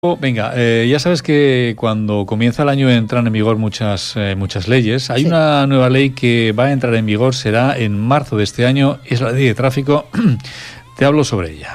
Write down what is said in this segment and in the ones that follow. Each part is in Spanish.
Venga, ya sabes que cuando comienza el año entran en vigor muchas leyes. Hay una nueva ley que va a entrar en vigor, será en marzo de este año, es la ley de tráfico. Te hablo sobre ella.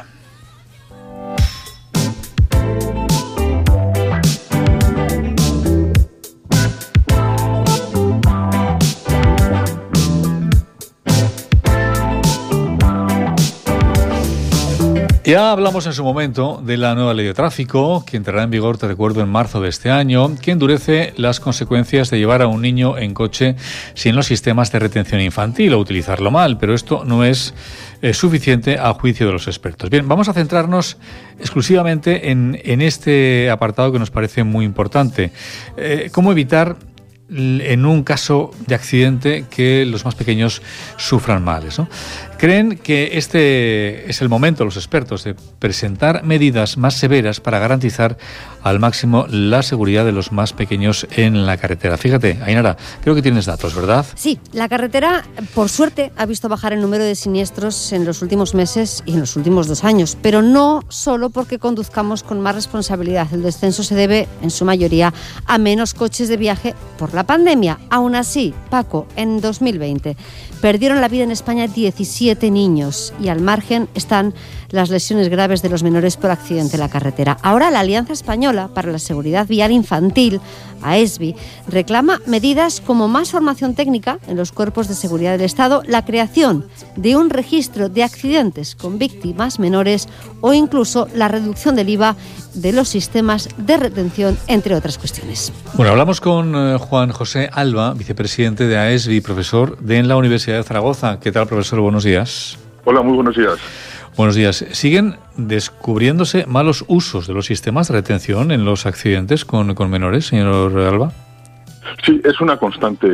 Ya hablamos en su momento de la nueva ley de tráfico, que entrará en vigor, te recuerdo, en marzo de este año, que endurece las consecuencias de llevar a un niño en coche sin los sistemas de retención infantil o utilizarlo mal, pero esto no es suficiente a juicio de los expertos. Bien, vamos a centrarnos exclusivamente en este apartado que nos parece muy importante. ¿Cómo evitar en un caso de accidente que los más pequeños sufran males, ¿no? Creen que este es el momento, los expertos, de presentar medidas más severas para garantizar al máximo la seguridad de los más pequeños en la carretera. Fíjate, Ainara, creo que tienes datos, ¿verdad? Sí, la carretera, por suerte, ha visto bajar el número de siniestros en los últimos meses y en los últimos 2 años, pero no solo porque conduzcamos con más responsabilidad. El descenso se debe, en su mayoría, a menos coches de viaje por la pandemia. Aún así, Paco, en 2020 perdieron la vida en España 17 niños y al margen están las lesiones graves de los menores por accidente en la carretera. Ahora la Alianza Española para la Seguridad Vial Infantil, AESVI, reclama medidas como más formación técnica en los cuerpos de seguridad del Estado, la creación de un registro de accidentes con víctimas menores o incluso la reducción del IVA de los sistemas de retención, entre otras cuestiones. Bueno, hablamos con Juan José Alba, vicepresidente de AESVI, profesor en la Universidad de Zaragoza. ¿Qué tal, profesor? Buenos días. Hola, muy buenos días. Buenos días. ¿Siguen descubriéndose malos usos de los sistemas de retención en los accidentes con menores, señor Alba? Sí, es una constante.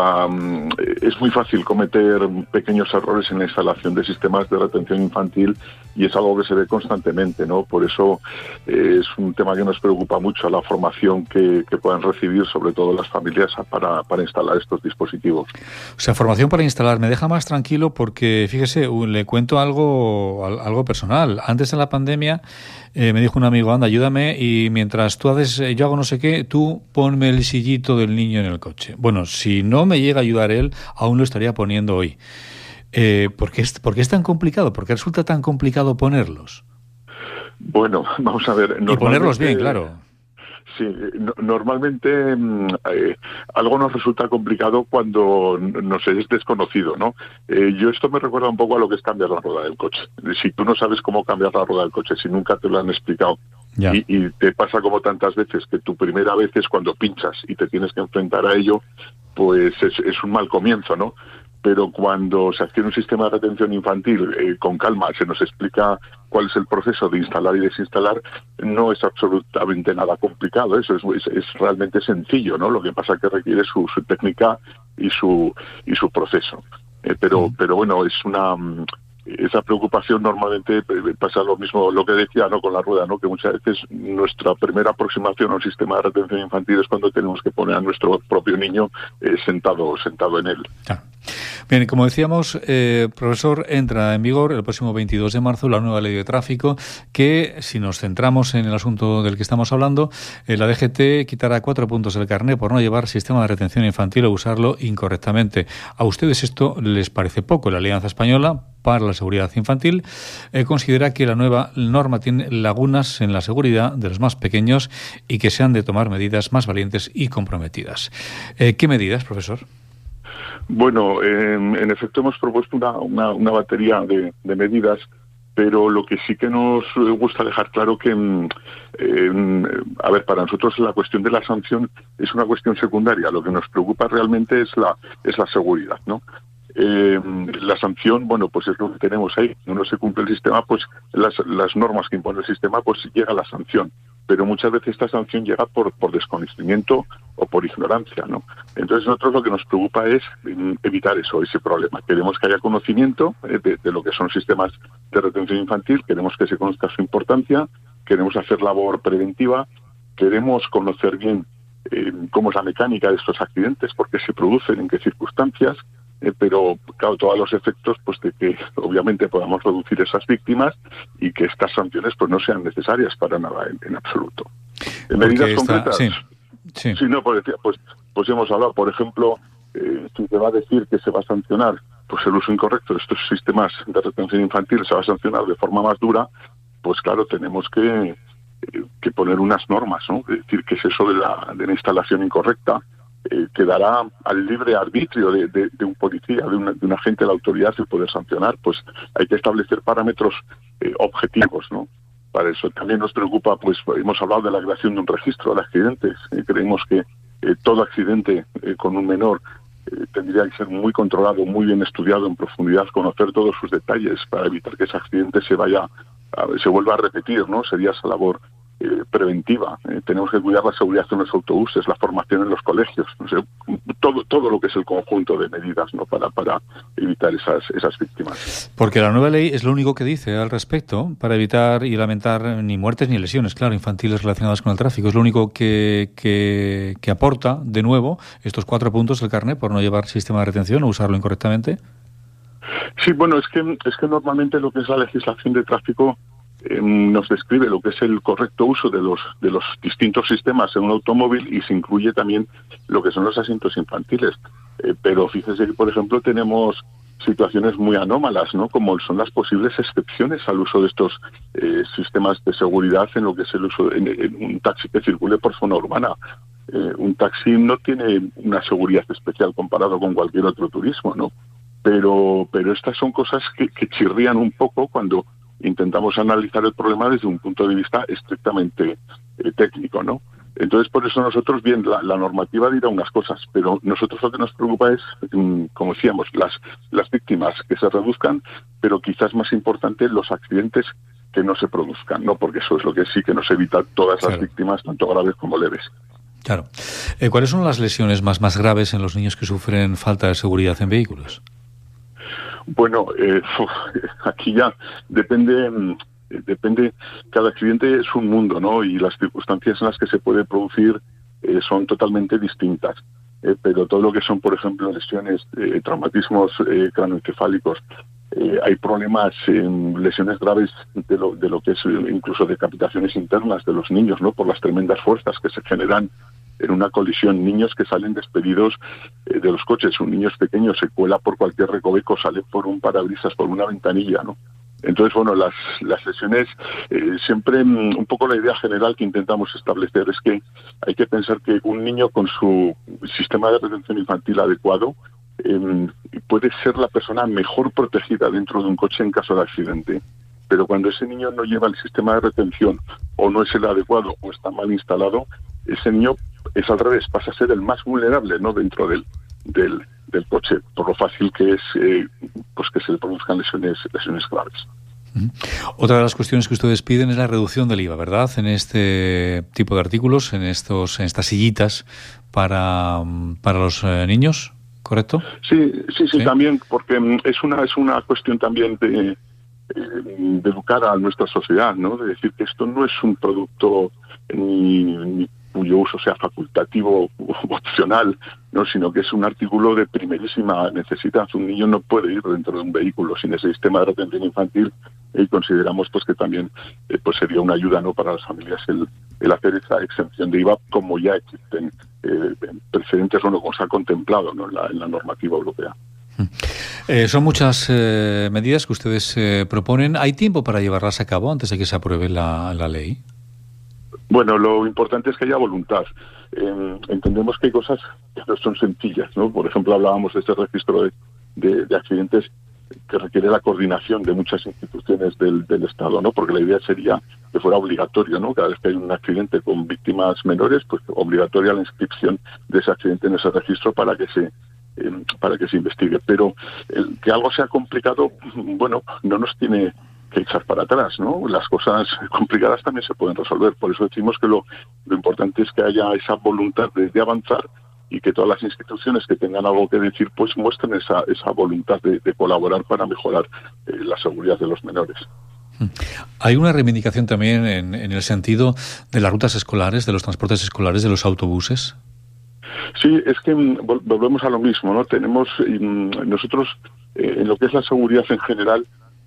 Es muy fácil cometer pequeños errores en la instalación de sistemas de retención infantil y es algo que se ve constantemente, ¿no? Por eso es un tema que nos preocupa mucho, la formación que puedan recibir, sobre todo las familias, para instalar estos dispositivos. O sea, formación para instalar. Me deja más tranquilo porque, fíjese, le cuento algo personal. Antes de la pandemia me dijo un amigo, anda, ayúdame y mientras tú haces, yo hago no sé qué, tú ponme el sillito del niño en el coche. Bueno, si no me llega a ayudar él, aún lo estaría poniendo hoy. ¿Por qué es tan complicado? ¿Por qué resulta tan complicado ponerlos? Bueno, vamos a ver. Y ponerlos bien, claro. Sí, normalmente algo nos resulta complicado cuando nos es desconocido, ¿no? Yo esto me recuerda un poco a lo que es cambiar la rueda del coche. Si tú no sabes cómo cambiar la rueda del coche, si nunca te lo han explicado, y te pasa como tantas veces que tu primera vez es cuando pinchas y te tienes que enfrentar a ello, pues es un mal comienzo, ¿no? Pero cuando se acciona un sistema de retención infantil con calma, se nos explica cuál es el proceso de instalar y desinstalar, no es absolutamente nada complicado, eso es realmente sencillo, ¿no? Lo que pasa es que requiere su técnica y su proceso. Pero bueno, esa preocupación normalmente pasa lo mismo, lo que decía, ¿no?, con la rueda, ¿no?, que muchas veces nuestra primera aproximación a un sistema de retención infantil es cuando tenemos que poner a nuestro propio niño sentado en él. Bien, como decíamos, profesor, entra en vigor el próximo 22 de marzo la nueva ley de tráfico que, si nos centramos en el asunto del que estamos hablando, la DGT quitará 4 puntos del carné por no llevar sistema de retención infantil o usarlo incorrectamente. ¿A ustedes esto les parece poco? La Alianza Española para la Seguridad Infantil considera que la nueva norma tiene lagunas en la seguridad de los más pequeños y que se han de tomar medidas más valientes y comprometidas. ¿Qué medidas, profesor? Bueno, en efecto hemos propuesto una batería de medidas, pero lo que sí que nos gusta dejar claro que, para nosotros la cuestión de la sanción es una cuestión secundaria. Lo que nos preocupa realmente es la seguridad, ¿no? La sanción, bueno, pues es lo que tenemos ahí. Si no se cumple el sistema, pues las normas que impone el sistema, pues llega la sanción. Pero muchas veces esta sanción llega por desconocimiento o por ignorancia, ¿no? Entonces nosotros lo que nos preocupa es evitar ese problema. Queremos que haya conocimiento de lo que son sistemas de retención infantil, queremos que se conozca su importancia, queremos hacer labor preventiva, queremos conocer bien cómo es la mecánica de estos accidentes, por qué se producen, en qué circunstancias, pero claro, todos los efectos pues de que obviamente podamos reducir esas víctimas y que estas sanciones pues no sean necesarias para nada en absoluto. En medidas concretas, sí, no, pues hemos hablado, por ejemplo, si se va a decir que se va a sancionar pues el uso incorrecto de estos sistemas de retención infantil, se va a sancionar de forma más dura, pues claro, tenemos que poner unas normas, ¿no? Es decir, que es eso de la instalación incorrecta, quedará al libre arbitrio de un policía, de un agente de la autoridad el poder sancionar. Pues hay que establecer parámetros objetivos, ¿no? Para eso también nos preocupa, pues hemos hablado de la creación de un registro de accidentes. Creemos que todo accidente con un menor tendría que ser muy controlado, muy bien estudiado en profundidad, conocer todos sus detalles para evitar que ese accidente se vuelva a repetir, ¿no? Sería esa labor preventiva. Tenemos que cuidar la seguridad en los autobuses, la formación en los colegios, no sé, todo lo que es el conjunto de medidas, ¿no? para evitar esas víctimas. Porque la nueva ley es lo único que dice al respecto para evitar y lamentar ni muertes ni lesiones, claro, infantiles relacionadas con el tráfico. Es lo único que aporta de nuevo estos 4 puntos del carnet por no llevar sistema de retención o usarlo incorrectamente. Sí, bueno, es que normalmente lo que es la legislación de tráfico nos describe lo que es el correcto uso de los distintos sistemas en un automóvil, y se incluye también lo que son los asientos infantiles. Pero fíjese que, por ejemplo, tenemos situaciones muy anómalas, ¿no? Como son las posibles excepciones al uso de estos sistemas de seguridad en lo que es el uso en un taxi que circule por zona urbana. Un taxi no tiene una seguridad especial comparado con cualquier otro turismo, ¿no? Pero estas son cosas que chirrían un poco cuando intentamos analizar el problema desde un punto de vista estrictamente técnico, ¿no? Entonces, por eso nosotros, bien, la normativa dirá unas cosas, pero nosotros lo que nos preocupa es, como decíamos, las víctimas que se reduzcan, pero quizás más importante, los accidentes que no se produzcan, ¿no? Porque eso es lo que sí que nos evita todas las víctimas, tanto graves como leves. Claro. ¿Cuáles son las lesiones más graves en los niños que sufren falta de seguridad en vehículos? Bueno, aquí ya depende, cada accidente es un mundo, ¿no? Y las circunstancias en las que se puede producir son totalmente distintas. Pero todo lo que son, por ejemplo, lesiones, traumatismos craneoencefálicos, hay problemas, lesiones graves de lo que es incluso decapitaciones internas de los niños, ¿no? Por las tremendas fuerzas que se generan en una colisión. Niños que salen despedidos de los coches. Un niño es pequeño, se cuela por cualquier recoveco, sale por un parabrisas, por una ventanilla, ¿no? Entonces, bueno, las lesiones, siempre un poco la idea general que intentamos establecer es que hay que pensar que un niño con su sistema de retención infantil adecuado puede ser la persona mejor protegida dentro de un coche en caso de accidente. Pero cuando ese niño no lleva el sistema de retención, o no es el adecuado, o está mal instalado, ese niño es al revés, pasa a ser el más vulnerable, ¿no? Dentro del coche, por lo fácil que es pues que se le produzcan lesiones graves. Otra de las cuestiones que ustedes piden es la reducción del IVA, ¿verdad? En este tipo de artículos, en estas sillitas para los niños, ¿correcto? Sí, también, porque es una cuestión también de educar a nuestra sociedad, ¿no? De decir que esto no es un producto ni cuyo uso sea facultativo o opcional, no, sino que es un artículo de primerísima necesidad. Un niño no puede ir dentro de un vehículo sin ese sistema de retención infantil, y consideramos pues que también pues sería una ayuda, ¿no?, para las familias el hacer esa exención de IVA, como ya existen precedentes, bueno, como se ha contemplado, ¿no?, en la normativa europea. Son muchas medidas que ustedes proponen. ¿Hay tiempo para llevarlas a cabo antes de que se apruebe la ley? Bueno, lo importante es que haya voluntad. Entendemos que hay cosas que no son sencillas, ¿no? Por ejemplo, hablábamos de este registro de accidentes que requiere la coordinación de muchas instituciones del Estado, ¿no? Porque la idea sería que fuera obligatorio, ¿no? Cada vez que hay un accidente con víctimas menores, pues obligatoria la inscripción de ese accidente en ese registro para que se investigue. Pero que algo sea complicado, bueno, no nos tiene que echar para atrás, ¿no? Las cosas complicadas también se pueden resolver. Por eso decimos que lo importante es que haya esa voluntad de avanzar, y que todas las instituciones que tengan algo que decir pues muestren esa voluntad de colaborar para mejorar la seguridad de los menores. Hay una reivindicación también en el sentido de las rutas escolares, de los transportes escolares, de los autobuses. Sí, es que volvemos a lo mismo, ¿no? Tenemos nosotros en lo que es la seguridad en general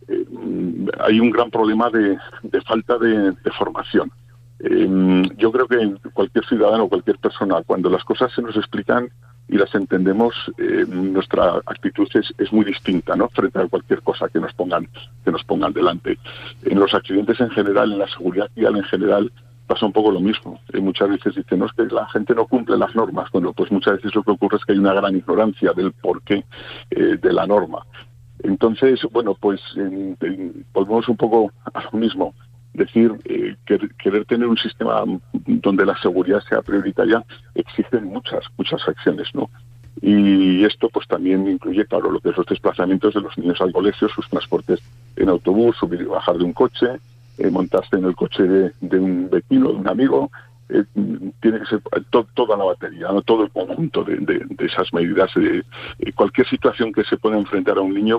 hay un gran problema de falta de formación. Yo creo que cualquier ciudadano, cualquier persona, cuando las cosas se nos explican y las entendemos, nuestra actitud es muy distinta, ¿no? Frente a cualquier cosa que nos pongan delante. En los accidentes en general, en la seguridad vial en general, pasa un poco lo mismo. Muchas veces dicen, no, es que la gente no cumple las normas. Bueno, pues muchas veces lo que ocurre es que hay una gran ignorancia del porqué de la norma. Entonces, bueno, pues volvemos un poco a lo mismo. Decir, querer tener un sistema donde la seguridad sea prioritaria exige muchas acciones, ¿no? Y esto pues también incluye, claro, lo que es los desplazamientos de los niños al colegio, sus transportes en autobús, subir y bajar de un coche, montarse en el coche de un vecino, de un amigo. Tiene que ser toda la batería, ¿no? Todo el conjunto de esas medidas. Cualquier situación que se pueda enfrentar a un niño,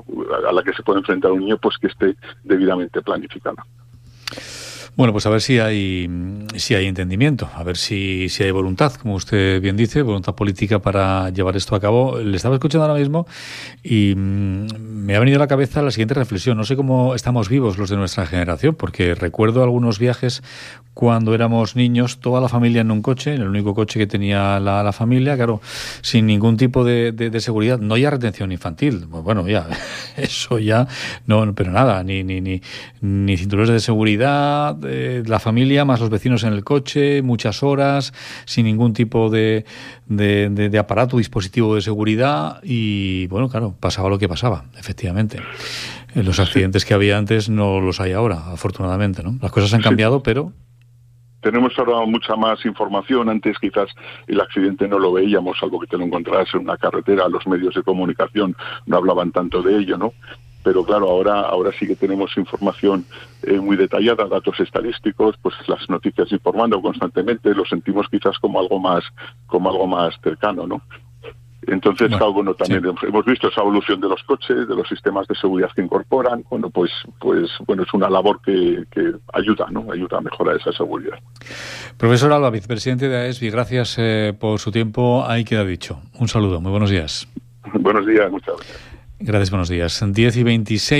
pues que esté debidamente planificada. Bueno, pues a ver si hay entendimiento, a ver si hay voluntad, como usted bien dice, voluntad política para llevar esto a cabo. Le estaba escuchando ahora mismo y me ha venido a la cabeza la siguiente reflexión. No sé cómo estamos vivos los de nuestra generación, porque recuerdo algunos viajes cuando éramos niños, toda la familia en un coche, en el único coche que tenía la familia, claro, sin ningún tipo de seguridad. No ya retención infantil, bueno, ya, eso ya, no, pero nada, ni cinturones de seguridad, la familia más los vecinos en el coche, muchas horas, sin ningún tipo de aparato, dispositivo de seguridad y, bueno, claro, pasaba lo que pasaba, efectivamente. Los accidentes que había antes no los hay ahora, afortunadamente, ¿no? Las cosas han cambiado, pero... Tenemos ahora mucha más información. Antes quizás el accidente no lo veíamos, salvo que te lo encontraras en una carretera. Los medios de comunicación no hablaban tanto de ello, ¿no? Pero claro, ahora sí que tenemos información muy detallada, datos estadísticticos, pues las noticias informando constantemente, lo sentimos quizás como algo más cercano, ¿no? Entonces, bueno, también sí, hemos visto esa evolución de los coches, de los sistemas de seguridad que incorporan. Bueno, pues es una labor que ayuda, ¿no? Ayuda a mejorar esa seguridad. Profesor Alba, vicepresidente de AESBI, gracias por su tiempo. Ahí queda dicho. Un saludo, muy buenos días. Buenos días, muchas gracias. Gracias, buenos días. 10:26.